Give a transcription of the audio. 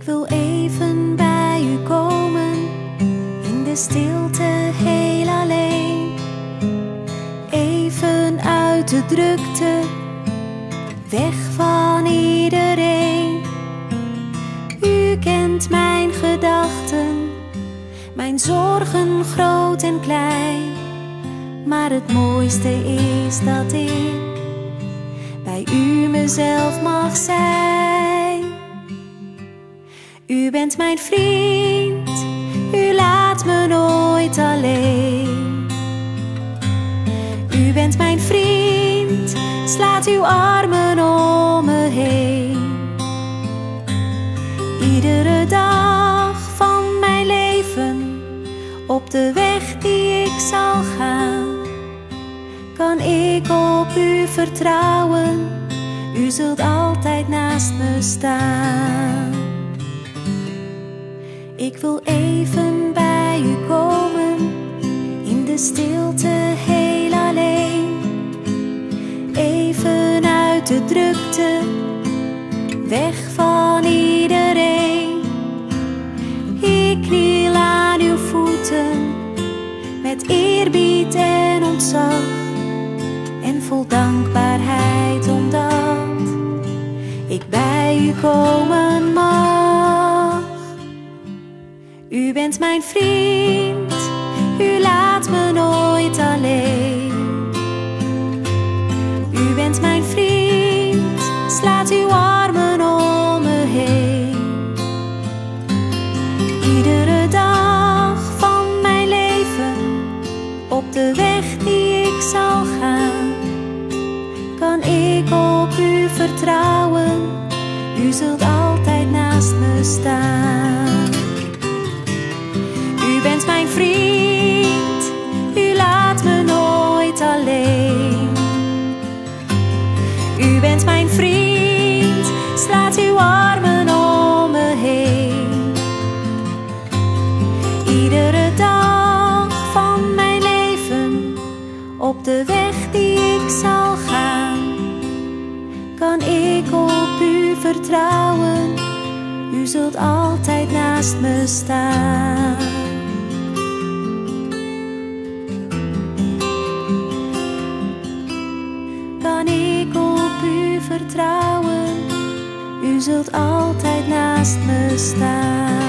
wil even bij u komen, in de stilte heel alleen. Even uit de drukte, weg van iedereen. U kent mijn gedachten, mijn zorgen groot en klein. Maar het mooiste is dat ik bij u mezelf mag zijn. U bent mijn vriend, u laat me nooit alleen. U bent mijn vriend, slaat uw armen om me heen. Iedere dag van mijn leven, op de weg die ik zal gaan, kan ik op u vertrouwen. U zult altijd naast me staan. Ik wil even bij u komen, in de stilte heel alleen. Even uit de drukte, weg van iedereen. Ik kniel aan uw voeten, met eerbied en ontzag, en vol dankbaarheid omdat ik bij u komen mag. U bent mijn vriend, u laat me nooit alleen. U bent mijn vriend, slaat uw armen om me heen. Iedere dag van mijn leven, op de weg die ik zal gaan, kan ik op u vertrouwen. U zult altijd naast me staan. U bent mijn vriend, u laat me nooit alleen. U bent mijn vriend, slaat uw armen om me heen. Iedere dag van mijn leven, op de weg die ik zal gaan, kan ik op u vertrouwen. U zult altijd naast me staan. Kan ik op u vertrouwen, u zult altijd naast me staan.